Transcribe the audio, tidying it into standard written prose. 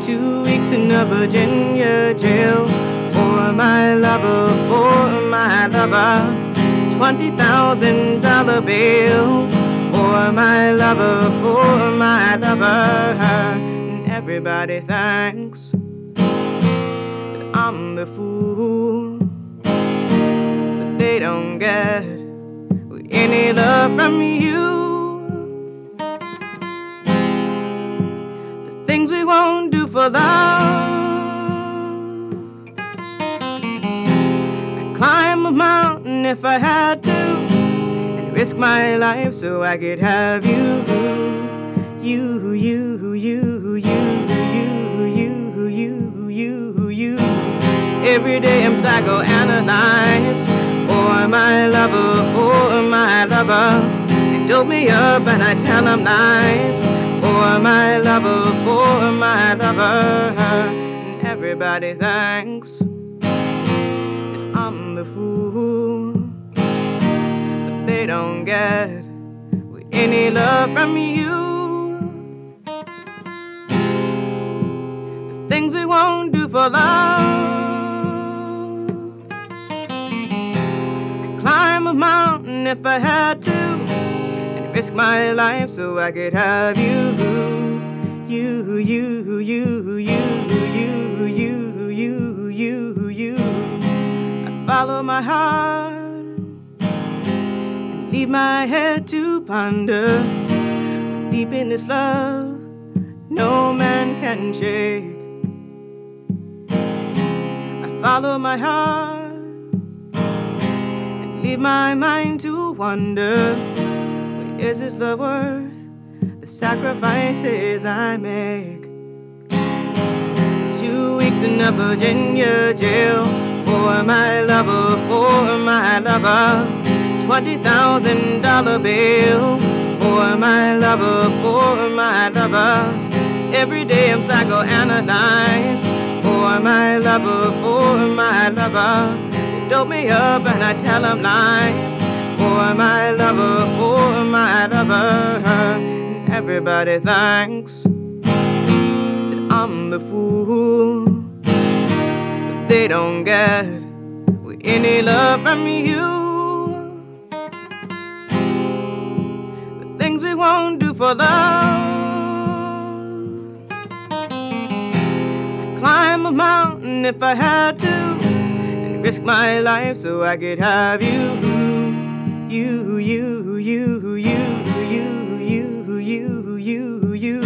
2 weeks in a Virginia jail for my lover, $20,000 bail for my lover, and everybody thinks that I'm the fool, but they don't get any love from you. The things we won't do for love. I'd climb a mountain if I had to, and risk my life so I could have you. Every day I'm psychoanalyzed for my lover, They dope me up and I tell them lies for my lover, and everybody thinks that I'm the fool, but they don't get any love from you. The things we won't do for love. I'd climb a mountain if I had to, and risk my life so I could have you. I follow my heart and leave my head to ponder. Deep in this love, no man can shake. I follow my heart and leave my mind to wonder. Is this love worth the sacrifices I make? 2 weeks in a Virginia jail for my lover, $20,000 bail for my lover, Every day I'm psychoanalyzed for my lover, They dope me up and I tell them lies for my lover, and everybody thinks that I'm the fool, but they don't get any love from you. The things we won't do for love. I'd climb a mountain if I had to, and risk my life so I could have you. You.